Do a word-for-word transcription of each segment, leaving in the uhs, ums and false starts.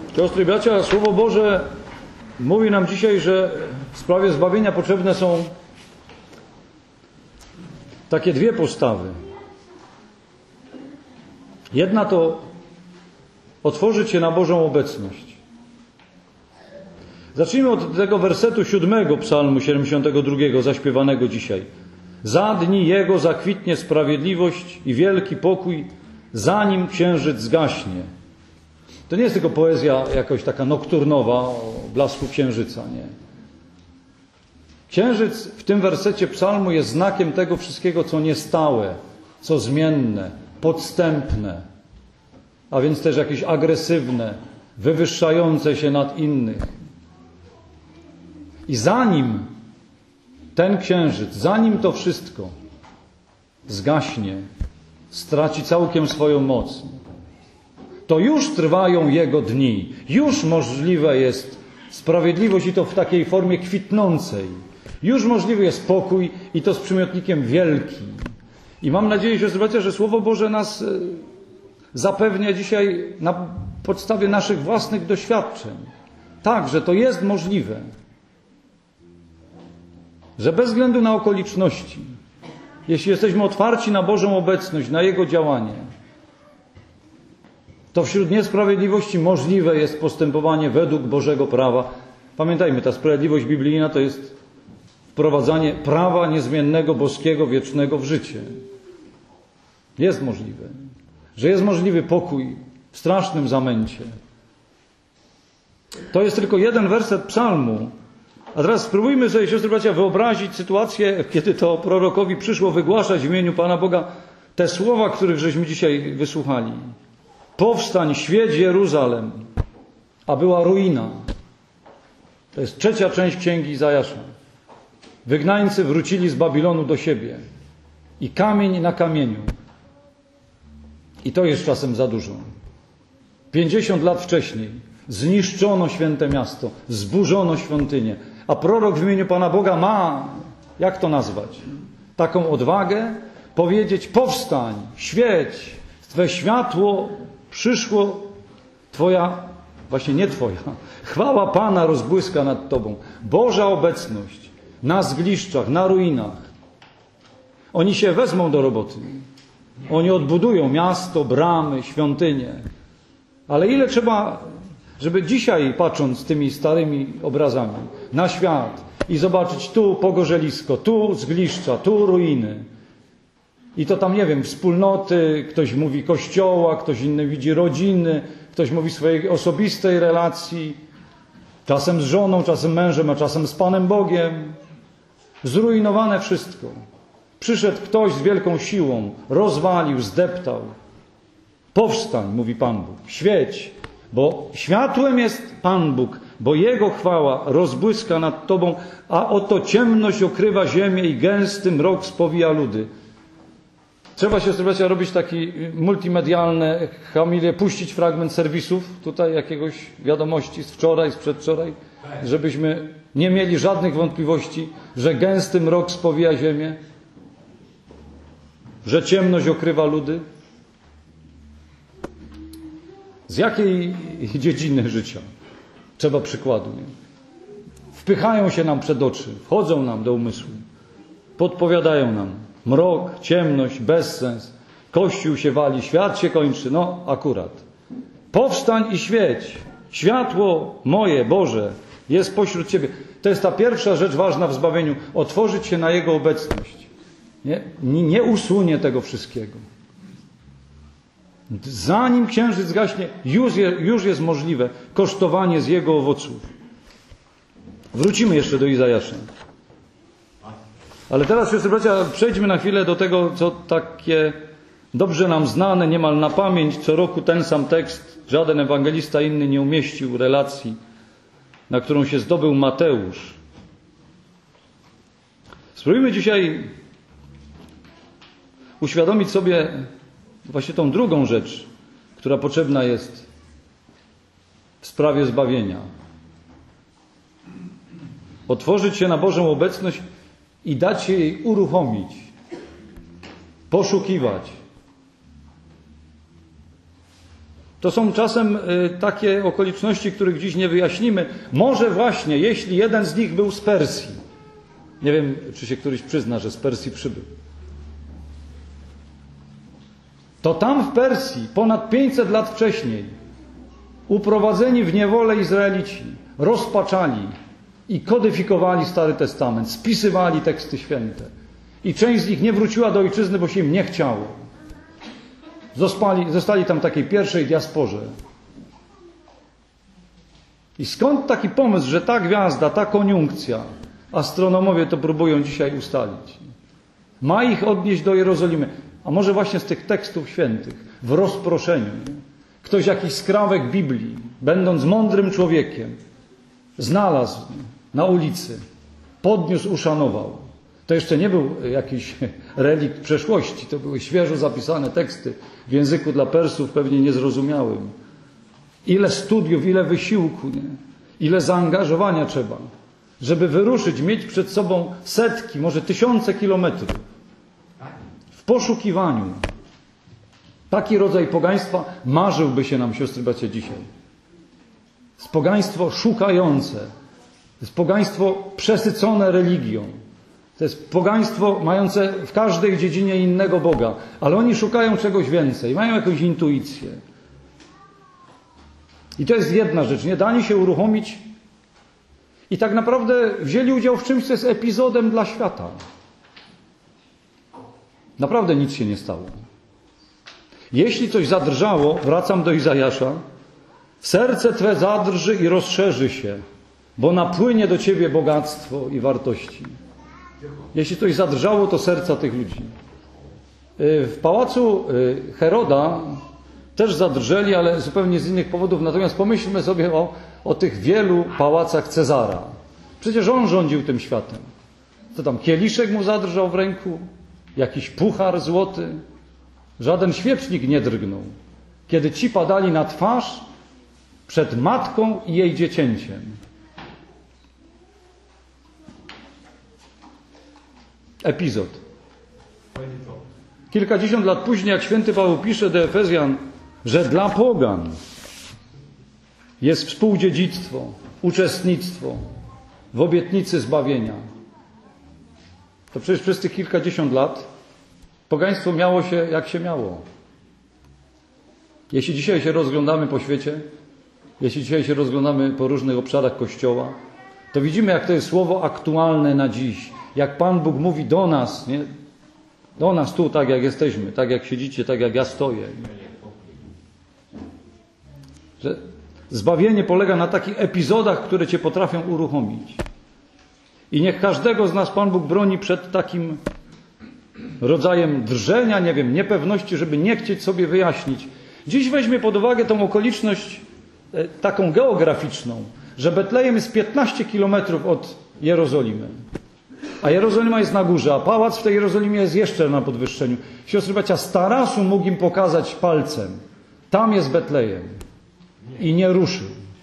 Siostry i bracia, Słowo Boże mówi nam dzisiaj, że w sprawie zbawienia potrzebne są takie dwie postawy. Jedna to otworzyć się na Bożą obecność. Zacznijmy od tego wersetu siódmego Psalmu siedemdziesiątego drugiego, zaśpiewanego dzisiaj. Za dni Jego zakwitnie sprawiedliwość i wielki pokój, zanim księżyc zgaśnie. To nie jest tylko poezja jakoś taka nokturnowa o blasku księżyca, nie. Księżyc w tym wersecie psalmu jest znakiem tego wszystkiego, co niestałe, co zmienne, podstępne, a więc też jakieś agresywne, wywyższające się nad innych. I zanim ten księżyc, zanim to wszystko zgaśnie, straci całkiem swoją moc, to już trwają Jego dni. Już możliwe jest sprawiedliwość i to w takiej formie kwitnącej. Już możliwy jest pokój i to z przymiotnikiem wielki. I mam nadzieję, że zobaczycie, że Słowo Boże nas zapewnia dzisiaj na podstawie naszych własnych doświadczeń. Tak, że to jest możliwe. Że bez względu na okoliczności, jeśli jesteśmy otwarci na Bożą obecność, na Jego działanie, to wśród niesprawiedliwości możliwe jest postępowanie według Bożego prawa. Pamiętajmy, ta sprawiedliwość biblijna to jest wprowadzanie prawa niezmiennego, boskiego, wiecznego w życie. Jest możliwe. Że jest możliwy pokój w strasznym zamęcie. To jest tylko jeden werset psalmu. A teraz spróbujmy sobie, siostry bracia, wyobrazić sytuację, kiedy to prorokowi przyszło wygłaszać w imieniu Pana Boga te słowa, których żeśmy dzisiaj wysłuchali. Powstań, świeć Jeruzalem, a była ruina. To jest trzecia część księgi Izajasza. Wygnańcy wrócili z Babilonu do siebie. I kamień na kamieniu. I to jest czasem za dużo. Pięćdziesiąt lat wcześniej zniszczono święte miasto, zburzono świątynię. A prorok w imieniu Pana Boga ma, jak to nazwać, taką odwagę powiedzieć: powstań, świeć, Twe światło przyszło, Twoja, właśnie nie Twoja, chwała Pana rozbłyska nad Tobą. Boża obecność na zgliszczach, na ruinach. Oni się wezmą do roboty. Oni odbudują miasto, bramy, świątynie. Ale ile trzeba, żeby dzisiaj, patrząc tymi starymi obrazami na świat i zobaczyć tu pogorzelisko, tu zgliszcza, tu ruiny. I to tam, nie wiem, wspólnoty, ktoś mówi kościoła, ktoś inny widzi rodziny, ktoś mówi swojej osobistej relacji, czasem z żoną, czasem mężem, a czasem z Panem Bogiem. Zrujnowane wszystko. Przyszedł ktoś z wielką siłą, rozwalił, zdeptał. Powstań, mówi Pan Bóg, świeć, bo światłem jest Pan Bóg, bo Jego chwała rozbłyska nad Tobą, a oto ciemność okrywa ziemię i gęsty mrok spowija ludy. Trzeba, siostry bracia, robić taki multimedialne hamilię, puścić fragment serwisów, tutaj jakiegoś wiadomości z wczoraj, z przedwczoraj, żebyśmy nie mieli żadnych wątpliwości, że gęsty mrok spowija ziemię, że ciemność okrywa ludy. Z jakiej dziedziny życia trzeba przykładu? Nie? Wpychają się nam przed oczy, wchodzą nam do umysłu, podpowiadają nam mrok, ciemność, bezsens, Kościół się wali, świat się kończy. No akurat. Powstań i świeć. Światło moje, Boże, jest pośród Ciebie. To jest ta pierwsza rzecz ważna w zbawieniu. Otworzyć się na Jego obecność. Nie, nie usunie tego wszystkiego. Zanim księżyc zgaśnie, już, je, już jest możliwe kosztowanie z Jego owoców. Wrócimy jeszcze do Izajasza. Ale teraz, siostry bracia, przejdźmy na chwilę do tego, co takie dobrze nam znane, niemal na pamięć. Co roku ten sam tekst, żaden ewangelista inny nie umieścił relacji, na którą się zdobył Mateusz. Spróbujmy dzisiaj uświadomić sobie właśnie tą drugą rzecz, która potrzebna jest w sprawie zbawienia. Otworzyć się na Bożą obecność i dać się jej uruchomić, poszukiwać. To są czasem y, takie okoliczności, których dziś nie wyjaśnimy. Może właśnie, jeśli jeden z nich był z Persji. Nie wiem, czy się któryś przyzna, że z Persji przybył. To tam w Persji ponad pięćset lat wcześniej uprowadzeni w niewolę Izraelici rozpaczali i kodyfikowali Stary Testament, spisywali teksty święte. I część z nich nie wróciła do ojczyzny, bo się im nie chciało. Zostali, zostali tam takiej pierwszej diasporze. I skąd taki pomysł, że ta gwiazda, ta koniunkcja, astronomowie to próbują dzisiaj ustalić, ma ich odnieść do Jerozolimy? A może właśnie z tych tekstów świętych, w rozproszeniu. Ktoś jakiś skrawek Biblii, będąc mądrym człowiekiem, znalazł na ulicy, podniósł, uszanował. To jeszcze nie był jakiś relikt przeszłości, to były świeżo zapisane teksty w języku dla Persów, pewnie niezrozumiałym. Ile studiów, ile wysiłku, nie? Ile zaangażowania trzeba, żeby wyruszyć, mieć przed sobą setki, może tysiące kilometrów w poszukiwaniu. Taki rodzaj pogaństwa marzyłby się nam, siostry, bracia, dzisiaj. To jest pogaństwo szukające. To jest pogaństwo przesycone religią. To jest pogaństwo mające w każdej dziedzinie innego Boga. Ale oni szukają czegoś więcej. Mają jakąś intuicję. I to jest jedna rzecz. Nie dali się uruchomić i tak naprawdę wzięli udział w czymś, co jest epizodem dla świata. Naprawdę nic się nie stało. Jeśli coś zadrżało, wracam do Izajasza, serce Twe zadrży i rozszerzy się, bo napłynie do Ciebie bogactwo i wartości. Jeśli coś zadrżało, to serca tych ludzi. W pałacu Heroda też zadrżeli, ale zupełnie z innych powodów. Natomiast pomyślmy sobie o, o tych wielu pałacach Cezara. Przecież on rządził tym światem. Co tam, kieliszek mu zadrżał w ręku? Jakiś puchar złoty? Żaden świecznik nie drgnął, kiedy ci padali na twarz przed matką i jej dziecięciem. Epizod. Kilkadziesiąt lat później, jak święty Paweł pisze do Efezjan, że dla pogan jest współdziedzictwo, uczestnictwo w obietnicy zbawienia. To przecież przez tych kilkadziesiąt lat pogaństwo miało się jak się miało. Jeśli dzisiaj się rozglądamy po świecie, jeśli dzisiaj się rozglądamy po różnych obszarach Kościoła, to widzimy, jak to jest słowo aktualne na dziś. Jak Pan Bóg mówi do nas, nie? Do nas tu, tak jak jesteśmy, tak jak siedzicie, tak jak ja stoję. Że zbawienie polega na takich epizodach, które Cię potrafią uruchomić. I niech każdego z nas Pan Bóg broni przed takim rodzajem drżenia, nie wiem, niepewności, żeby nie chcieć sobie wyjaśnić. Dziś weźmie pod uwagę tą okoliczność e, taką geograficzną, że Betlejem jest piętnaście kilometrów od Jerozolimy. A Jerozolima jest na górze, a pałac w tej Jerozolimie jest jeszcze na podwyższeniu. Siostry bracia, z tarasu mógł im pokazać palcem. Tam jest Betlejem. I nie ruszył.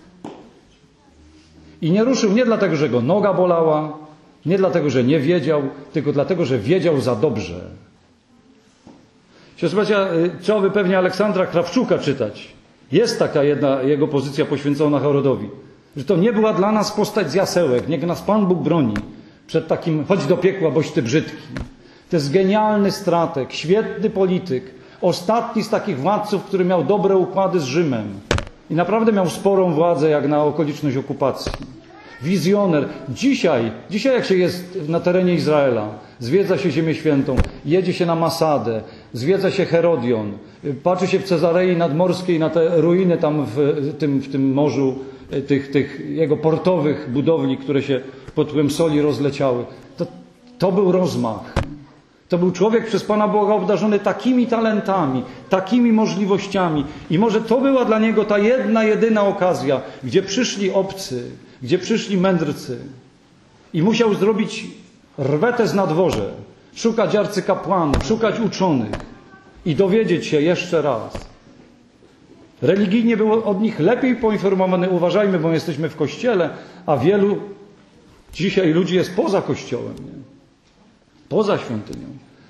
I nie ruszył nie dlatego, że go noga bolała, nie dlatego, że nie wiedział, tylko dlatego, że wiedział za dobrze. Siostry bracia, trzeba by pewnie Aleksandra Krawczuka czytać. Jest taka jedna jego pozycja poświęcona Herodowi. Że to nie była dla nas postać z jasełek. Niech nas Pan Bóg broni przed takim chodź do piekła, boś ty brzydki. To jest genialny strateg, świetny polityk. Ostatni z takich władców, który miał dobre układy z Rzymem. I naprawdę miał sporą władzę jak na okoliczność okupacji. Wizjoner. Dzisiaj, dzisiaj jak się jest na terenie Izraela, zwiedza się Ziemię Świętą, jedzie się na Masadę, zwiedza się Herodion, patrzy się w Cezarei Nadmorskiej na te ruiny tam w tym, w tym morzu, tych, tych jego portowych budowli, które się pod wpływem soli rozleciały. To, to był rozmach. To był człowiek przez Pana Boga obdarzony takimi talentami, takimi możliwościami. I może to była dla niego ta jedna, jedyna okazja, gdzie przyszli obcy, gdzie przyszli mędrcy. I musiał zrobić rwetę z nadworze, szukać arcykapłanów, szukać uczonych i dowiedzieć się jeszcze raz. Religijnie był od nich lepiej poinformowany. Uważajmy, bo jesteśmy w Kościele, a wielu dzisiaj ludzi jest poza Kościołem, nie? Poza świątynią.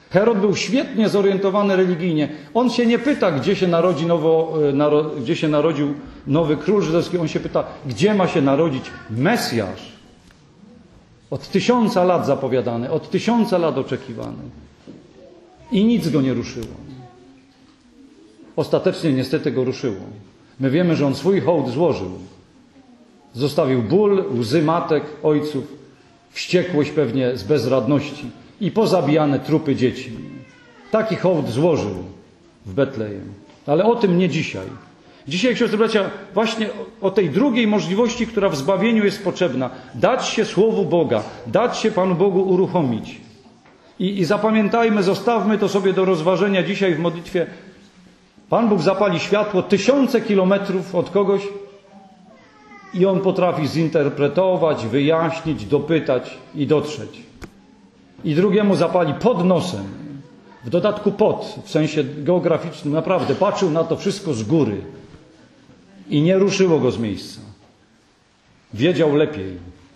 Herod był świetnie zorientowany religijnie. On się nie pyta, gdzie się, narodzi nowo, naro, gdzie się narodził nowy król żydowski. On się pyta, gdzie ma się narodzić Mesjasz. Od tysiąca lat zapowiadany, od tysiąca lat oczekiwany. I nic go nie ruszyło. Ostatecznie niestety go ruszyło. My wiemy, że on swój hołd złożył. Zostawił ból, łzy matek, ojców, wściekłość pewnie z bezradności i pozabijane trupy dzieci. Taki hołd złożył w Betlejem. Ale o tym nie dzisiaj. Dzisiaj, siostry bracia, właśnie o tej drugiej możliwości, która w zbawieniu jest potrzebna. Dać się Słowu Boga, dać się Panu Bogu uruchomić. I, i zapamiętajmy, zostawmy to sobie do rozważenia dzisiaj w modlitwie. Pan Bóg zapali światło tysiące kilometrów od kogoś i On potrafi zinterpretować, wyjaśnić, dopytać i dotrzeć. I drugiemu zapali pod nosem. W dodatku pod, w sensie geograficznym, naprawdę patrzył na to wszystko z góry i nie ruszyło go z miejsca. Wiedział lepiej.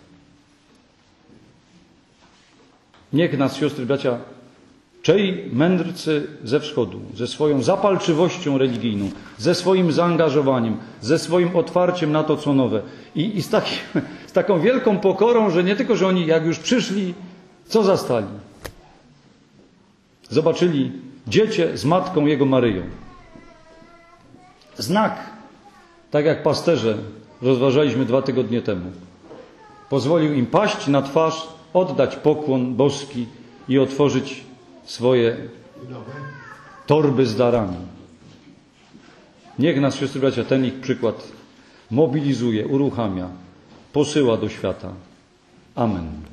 Niech nas, siostry, bracia, czej mędrcy ze wschodu, ze swoją zapalczywością religijną, ze swoim zaangażowaniem, ze swoim otwarciem na to, co nowe i, i z, taki, z taką wielką pokorą, że nie tylko, że oni jak już przyszli, co zastali? Zobaczyli dziecię z matką jego Maryją. Znak, tak jak pasterze rozważaliśmy dwa tygodnie temu, pozwolił im paść na twarz, oddać pokłon boski i otworzyć swoje torby z darami. Niech nas, siostry bracia, ten ich przykład mobilizuje, uruchamia, posyła do świata. Amen.